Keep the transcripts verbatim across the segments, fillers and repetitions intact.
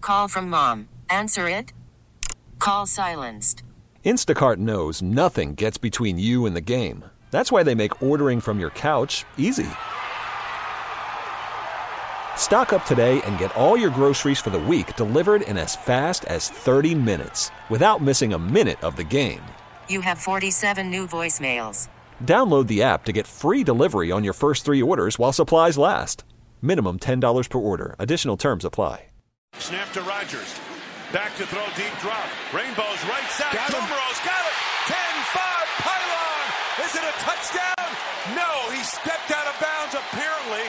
Call from mom. Answer it. Call silenced. Instacart knows nothing gets between you and the game. That's why they make ordering from your couch easy. Stock up today and get all your groceries for the week delivered in as fast as thirty minutes without missing a minute of the game. You have forty-seven new voicemails. Download the app to get free delivery on your first three orders while supplies last. Minimum ten dollars per order. Additional terms apply. Snap to Rodgers. Back to throw, deep drop. Rainbow's right side. Kumerow's got it. ten five, pylon. Is it a touchdown? No, he stepped out of bounds apparently.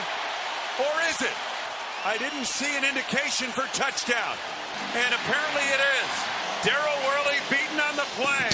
Or is it? I didn't see an indication for touchdown. And apparently it is. Darryl Worley beaten on the play.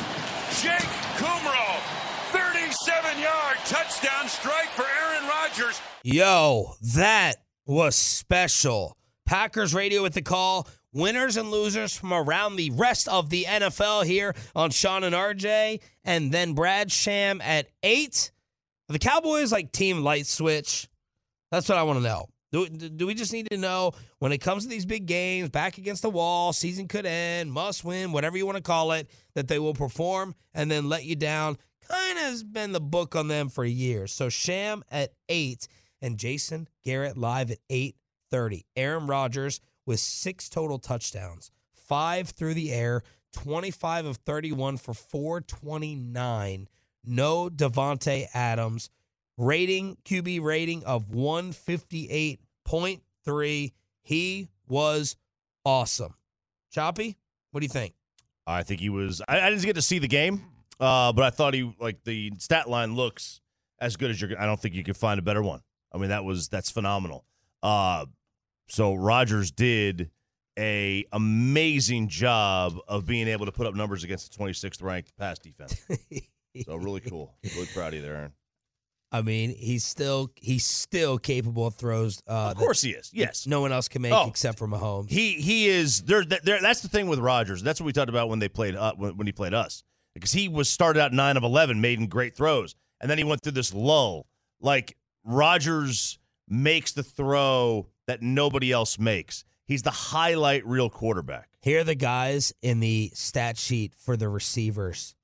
Jake Kumerow, thirty-seven-yard touchdown strike for Aaron Rodgers. Yo, that was special. Packers Radio with the call. Winners and losers from around the rest of the N F L here on Sean and R J. And then Brad Sham at eight. Are the Cowboys like team light switch? That's what I want to know. Do, do we just need to know when it comes to these big games, back against the wall, season could end, must win, whatever you want to call it, that they will perform and then let you down? Kind of has been the book on them for years. So Sham at eight and Jason Garrett live at eight thirty. Aaron Rodgers with six total touchdowns, five through the air, twenty-five of thirty-one for four twenty-nine. No Devontae Adams. Rating, Q B rating of one fifty-eight point three. He was awesome. Choppy, what do you think? I think he was – I didn't get to see the game, uh, but I thought he – like the stat line looks as good as you're – I don't think you could find a better one. I mean, that was – that's phenomenal. Uh, so Rodgers did a amazing job of being able to put up numbers against the twenty-sixth ranked pass defense. So really cool. Really proud of you there, Aaron. I mean, he's still he's still capable of throws. Uh, of course he is. Yes, no one else can make oh, except for Mahomes. He he is. There. That's the thing with Rodgers. That's what we talked about when they played uh, when, when he played us, because he was started out nine of eleven, making great throws, and then he went through this lull. Like Rodgers makes the throw that nobody else makes. He's the highlight reel quarterback. Here are the guys in the stat sheet for the receivers.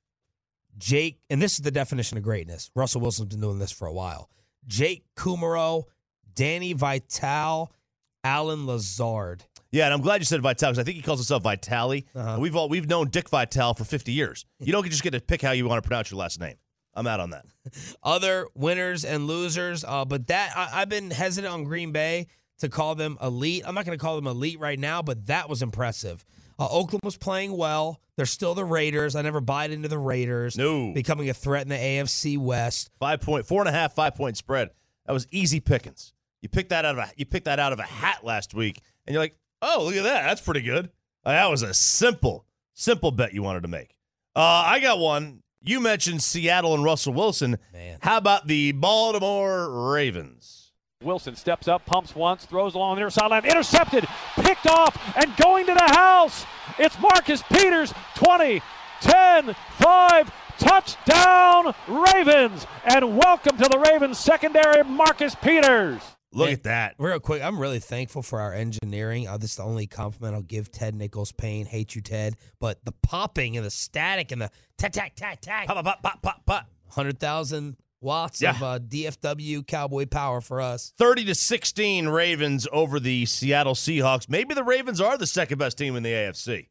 Jake, and this is the definition of greatness. Russell Wilson's been doing this for a while. Jake Kumerow, Danny Vitale, Alan Lazard. Yeah, and I'm glad you said Vitale because I think he calls himself Vitale. Uh-huh. We've all we've known Dick Vitale for fifty years. You don't just get to pick how you want to pronounce your last name. I'm out on that. Other winners and losers, uh, but that I, I've been hesitant on Green Bay to call them elite. I'm not going to call them elite right now, but that was impressive. Uh, Oakland was playing well. They're still the Raiders. I never buy into the Raiders. No. Becoming a threat in the A F C West. Five point, four and a half, five point spread. That was easy pickings. You picked that out of a, you picked that out of a hat last week, and you're like, oh, look at that. That's pretty good. Uh, that was a simple, simple bet you wanted to make. Uh, I got one. You mentioned Seattle and Russell Wilson. Man. How about the Baltimore Ravens? Wilson steps up, pumps once, throws along the near sideline, intercepted, picked off, and going to the house. It's Marcus Peters, twenty, ten, five, touchdown Ravens. And welcome to the Ravens secondary, Marcus Peters. Look Man, at that. Real quick, I'm really thankful for our engineering. Uh, this is the only compliment I'll give Ted Nichols Payne. Hate you, Ted. But the popping and the static and the tack, tack, tack, tack. Pop, pop, pop, pop, pop. one hundred thousand watts yeah. of uh, D F W Cowboy power for us. thirty to sixteen Ravens over the Seattle Seahawks. Maybe the Ravens are the second best team in the A F C.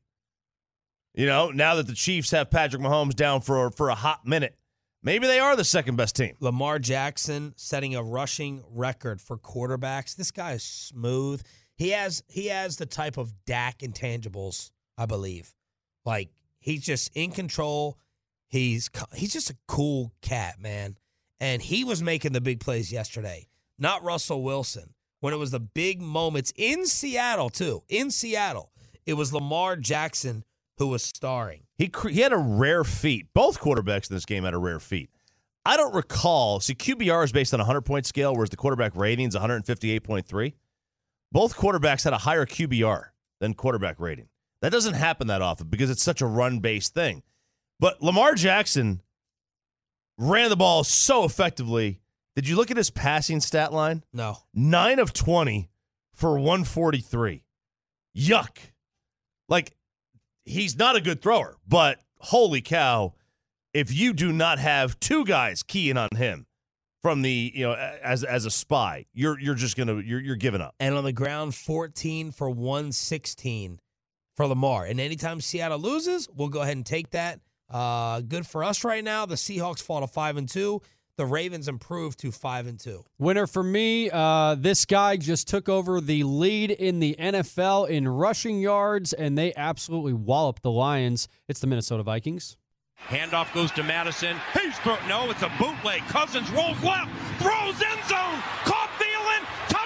You know, now that the Chiefs have Patrick Mahomes down for, for a hot minute, maybe they are the second best team. Lamar Jackson setting a rushing record for quarterbacks. This guy is smooth. He has he has the type of Dak intangibles, I believe. Like, he's just in control. He's he's just a cool cat, man. And he was making the big plays yesterday, not Russell Wilson. When it was the big moments in Seattle, too, in Seattle, it was Lamar Jackson who was starring. He he had a rare feat. Both quarterbacks in this game had a rare feat. I don't recall. See, Q B R is based on a hundred-point scale, whereas the quarterback rating is one fifty-eight point three. Both quarterbacks had a higher Q B R than quarterback rating. That doesn't happen that often because it's such a run-based thing. But Lamar Jackson ran the ball so effectively. Did you look at his passing stat line? No. nine of twenty for one forty-three. yuck. Like, he's not a good thrower, but holy cow, if you do not have two guys keying on him from the, you know, as as a spy, you're you're just gonna you're you're giving up. And on the ground, fourteen for one sixteen for Lamar. And anytime Seattle loses, we'll go ahead and take that. Uh, good for us right now. The Seahawks fall to five and two. The Ravens improve to five and two. Winner for me. Uh, this guy just took over the lead in the N F L in rushing yards, and they absolutely walloped the Lions. It's the Minnesota Vikings. Handoff goes to Madison. He's throw. No, it's a bootleg. Cousins rolls left, throws end zone. Caught Thielen.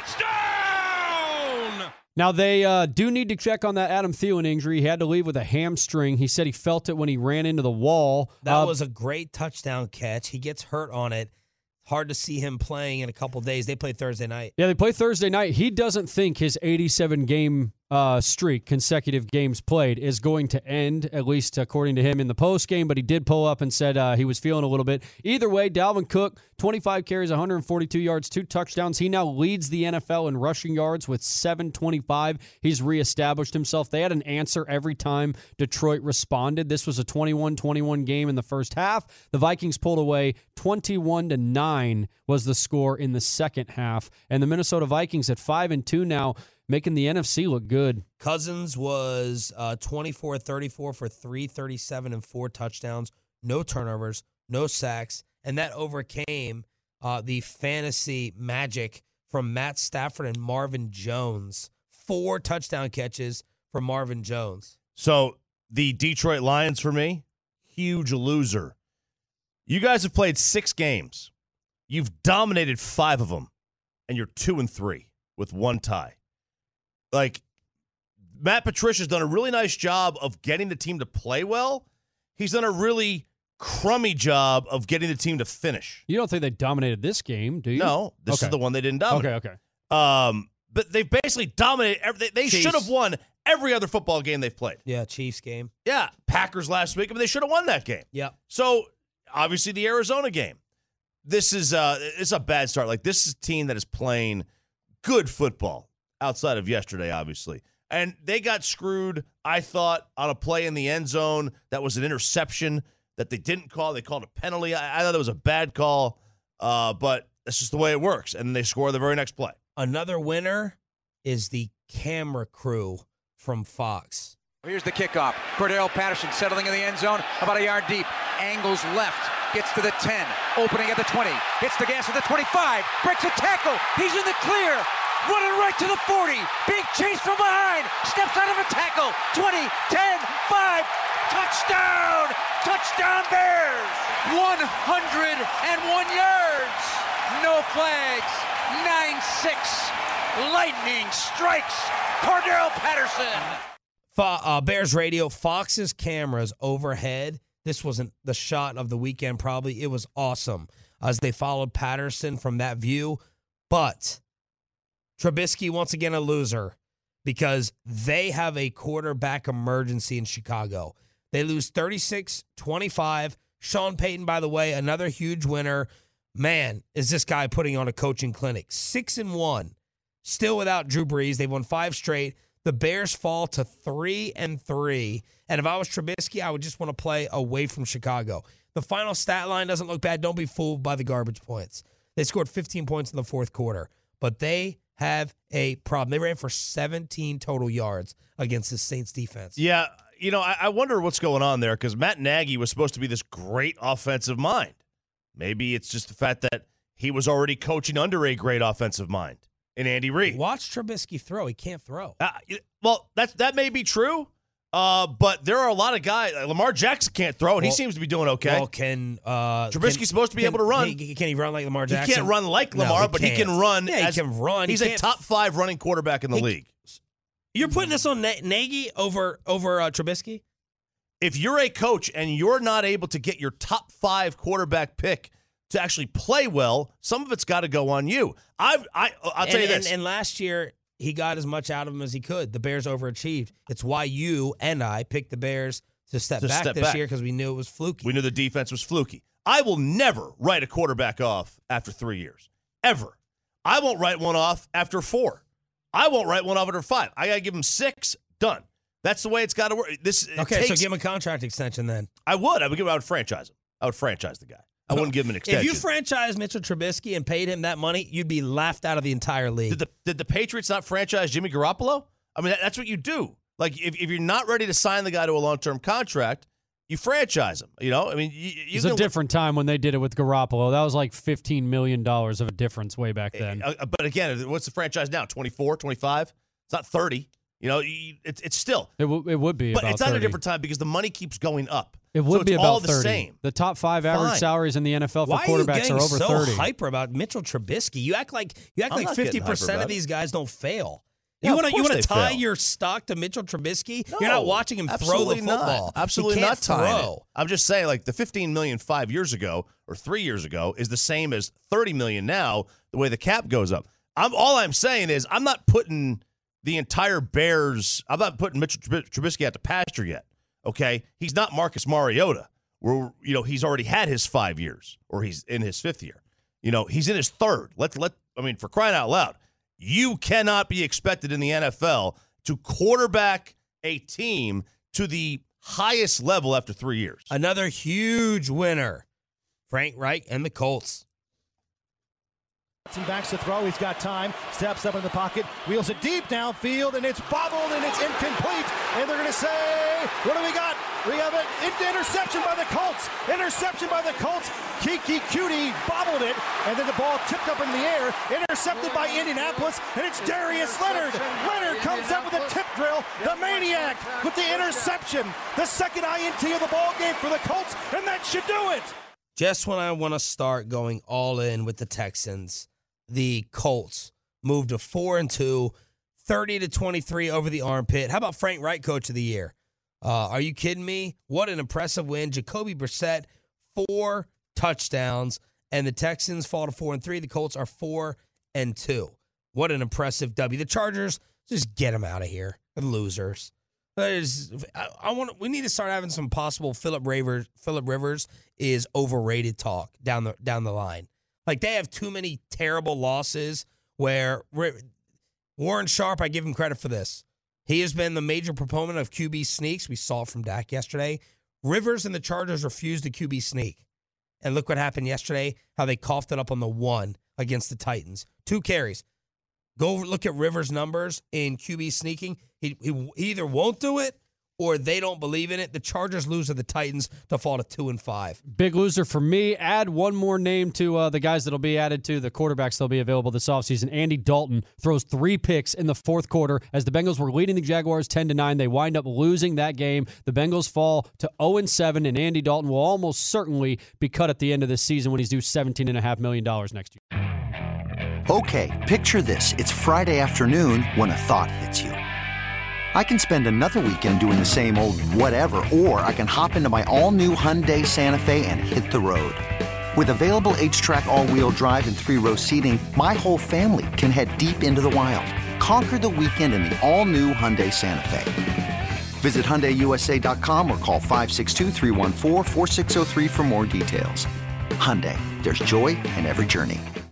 Touchdown! Now, they uh, do need to check on that Adam Thielen injury. He had to leave with a hamstring. He said he felt it when he ran into the wall. That uh, was a great touchdown catch. He gets hurt on it. Hard to see him playing in a couple days. They play Thursday night. Yeah, they play Thursday night. He doesn't think his eighty-seven game uh, streak, consecutive games played, is going to end, at least according to him in the post game. But he did pull up and said uh, he was feeling a little bit. Either way, Dalvin Cook, twenty-five carries, one hundred forty-two yards, two touchdowns. He now leads the N F L in rushing yards with seven twenty-five. He's reestablished himself. They had an answer every time Detroit responded. This was a twenty-one twenty-one game in the first half. The Vikings pulled away twenty-one to nine was the score in the second half. And the Minnesota Vikings at five and two now, making the N F C look good. Cousins was uh, twenty-four thirty-four for three thirty-seven and four touchdowns, no turnovers, no sacks, and that overcame uh, the fantasy magic from Matt Stafford and Marvin Jones. Four touchdown catches from Marvin Jones. So the Detroit Lions, for me, huge loser. You guys have played six games. You've dominated five of them, and you're two and three with one tie. Like, Matt Patricia's done a really nice job of getting the team to play well. He's done a really crummy job of getting the team to finish. You don't think they dominated this game, do you? No, this okay. is the one they didn't dominate. Okay, okay. Um, but they basically dominated. Every, they they should have won every other football game they've played. Yeah, Chiefs game. Yeah, Packers last week, but they should have won that game. Yeah. So, obviously, the Arizona game. This is uh, it's a bad start. Like, this is a team that is playing good football outside of yesterday, obviously. And they got screwed, I thought, on a play in the end zone that was an interception that they didn't call. They called a penalty. I, I thought it was a bad call, uh, but that's just the way it works. And they score the very next play. Another winner is the camera crew from Fox. Here's the kickoff. Cordell Patterson settling in the end zone, about a yard deep. Angles left. Gets to the ten, opening at the twenty, hits the gas at the twenty-five, breaks a tackle, he's in the clear, running right to the forty, being chased from behind, steps out of a tackle, twenty, ten, five, touchdown, touchdown Bears, one hundred one yards, no flags, nine six, lightning strikes Cordell Patterson. Fo- uh, Bears radio, Fox's cameras overhead. This wasn't the shot of the weekend, probably. It was awesome as they followed Patterson from that view. But Trubisky, once again, a loser because they have a quarterback emergency in Chicago. They lose thirty-six twenty-five. Sean Payton, by the way, another huge winner. Man, is this guy putting on a coaching clinic. Six and one. Still without Drew Brees. They've won five straight. The Bears fall to three and three. And if I was Trubisky, I would just want to play away from Chicago. The final stat line doesn't look bad. Don't be fooled by the garbage points. They scored fifteen points in the fourth quarter, but they have a problem. They ran for seventeen total yards against the Saints defense. Yeah, you know, I, I wonder what's going on there because Matt Nagy was supposed to be this great offensive mind. Maybe it's just the fact that he was already coaching under a great offensive mind in Andy Reid. Watch Trubisky throw. He can't throw. Uh, well, that's, that may be true, uh, but there are a lot of guys. Lamar Jackson can't throw, and well, he seems to be doing okay. Well, can uh, Trubisky's can, supposed to be can, able to run. He, can he run like Lamar Jackson? He can't run like Lamar, no, he but can't. he can run. Yeah, as, he can run. He's he a top five running quarterback in the he, league. You're putting this on Na- Nagy over, over uh, Trubisky? If you're a coach and you're not able to get your top five quarterback pick to actually play well, some of it's got to go on you. I, I, I'll tell and, you this. And, and last year, he got as much out of him as he could. The Bears overachieved. It's why you and I picked the Bears to step to back step this back. year because we knew it was fluky. We knew the defense was fluky. I will never write a quarterback off after three years, ever. I won't write one off after four. I won't write one off under five. I got to give him six. Done. That's the way it's got to work. This Okay, takes, so give him a contract extension then. I would. I would give. I would franchise him. I would franchise the guy. I wouldn't give him an extension. If you franchise Mitchell Trubisky and paid him that money, you'd be laughed out of the entire league. Did the, did the Patriots not franchise Jimmy Garoppolo? I mean, that, that's what you do. Like, if, if you're not ready to sign the guy to a long-term contract, you franchise him. You know, I mean, you, you it's a different time when they did it with Garoppolo. That was like fifteen million dollars of a difference way back then. Uh, but again, what's the franchise now? twenty-four, twenty-five? It's not thirty. You know, it's it's still. It, w- it would be But about it's not thirty. a different time because the money keeps going up. It would so be it's about all the thirty. same. The top five average Fine. salaries in the N F L for Why quarterbacks are, you getting are over so thirty. hyper about Mitchell Trubisky? You act like you act I'm like not getting fifty hyper percent about of it. these guys don't fail. Yeah, you of want to you course want to they tie fail. your stock to Mitchell Trubisky? No, You're not watching him throw the absolutely football. Not. Absolutely he can't not tying throw. it. I'm just saying, like, the fifteen million dollars five years ago or three years ago is the same as thirty million dollars now, the way the cap goes up. I'm All I'm saying is I'm not putting the entire Bears, I'm not putting Mitchell Trubisky out to pasture yet, okay? He's not Marcus Mariota, where, you know, he's already had his five years or he's in his fifth year. You know, he's in his third. Let, let, I mean, for crying out loud, you cannot be expected in the N F L to quarterback a team to the highest level after three years. Another huge winner, Frank Reich and the Colts. Backs to throw. He's got time. Steps up in the pocket. Wheels it deep downfield, and it's bobbled, and it's incomplete. And they're going to say, what do we got? We have an interception by the Colts. Interception by the Colts. Kiki Cutie bobbled it, and then the ball tipped up in the air. Intercepted by Indianapolis, and it's Darius Leonard. Leonard comes up with a tip drill. The maniac with the interception. The second I N T of the ball game for the Colts, and that should do it. Just when I want to start going all in with the Texans, the Colts moved to four and two, thirty to twenty-three over the armpit. How about Frank Reich, coach of the year? Uh, are you kidding me? What an impressive win. Jacoby Brissett, four touchdowns, and the Texans fall to four and three. The Colts are four and two. What an impressive W. The Chargers, just get them out of here. They're losers. There's, I, I want. We need to start having some possible Phillip Rivers. Phillip Rivers is overrated talk down the down the line. Like, they have too many terrible losses where Warren Sharp, I give him credit for this. He has been the major proponent of Q B sneaks. We saw it from Dak yesterday. Rivers and the Chargers refused the Q B sneak. And look what happened yesterday, how they coughed it up on the one against the Titans. Two carries. Go look at Rivers' numbers in Q B sneaking. He, he, he either won't do it or they don't believe in it. The Chargers lose to the Titans to fall to two and five. Big loser for me. Add one more name to uh, the guys that'll be added to the quarterbacks that'll be available this offseason. Andy Dalton throws three picks in the fourth quarter as the Bengals were leading the Jaguars ten to nine. They wind up losing that game. The Bengals fall to oh and seven, and Andy Dalton will almost certainly be cut at the end of this season when he's due seventeen point five million dollars next year. Okay, picture this. It's Friday afternoon when a thought hits you. I can spend another weekend doing the same old whatever, or I can hop into my all-new Hyundai Santa Fe and hit the road. With available H-Track all-wheel drive and three-row seating, my whole family can head deep into the wild. Conquer the weekend in the all-new Hyundai Santa Fe. Visit Hyundai U S A dot com or call five six two, three one four, four six zero three for more details. Hyundai, there's joy in every journey.